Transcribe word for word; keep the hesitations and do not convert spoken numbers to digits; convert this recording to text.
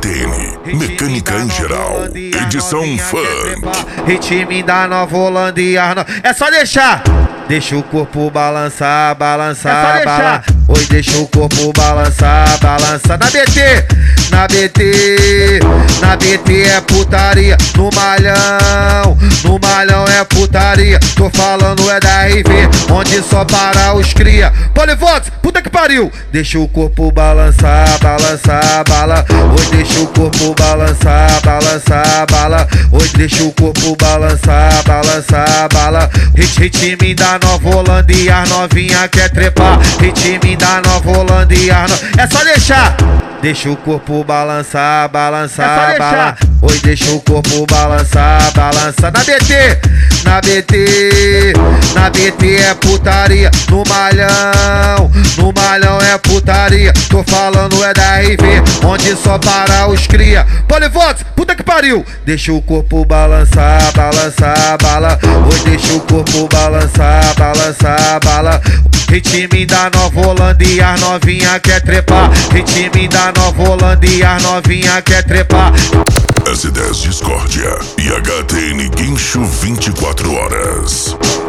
T N, mecânica em geral, edição funk. Ritmo da Nova Holândia. É só deixar. Deixa o corpo balançar, balançar, é balançar. Oi, deixa o corpo balançar, balançar. Na B T, na B T, na B T é putaria. No malhão, no malhão é putaria. Tô falando é da R V, onde só para os cria. Polivox, puta que pariu. Deixa o corpo balançar, balançar, bala. Oi, deixa o corpo balançar, balançar, bala. Oi, deixa o corpo balançar, balançar, bala. Ritmo da Nova Holândia, novinha quer trepar. Ritmo da Nova Holândia, no... é só deixar. Deixa o corpo balançar, balançar, é balançar. Oi, deixa o corpo balançar, balançar. Na B T, na B T, na B T é putaria. No malhão, no malhão é putaria. Tô falando é da R V, onde só para os cria. Polivox, puta que pariu. Deixa o corpo balançar, balançar, bala. Oi, deixa o corpo balançar, balançar, bala. Ritmo da Nova Holândia, novinha quer trepar. Ritmo da Nova Holândia, novinha quer trepar. S dez Discórdia e H T N Guincho vinte e quatro horas.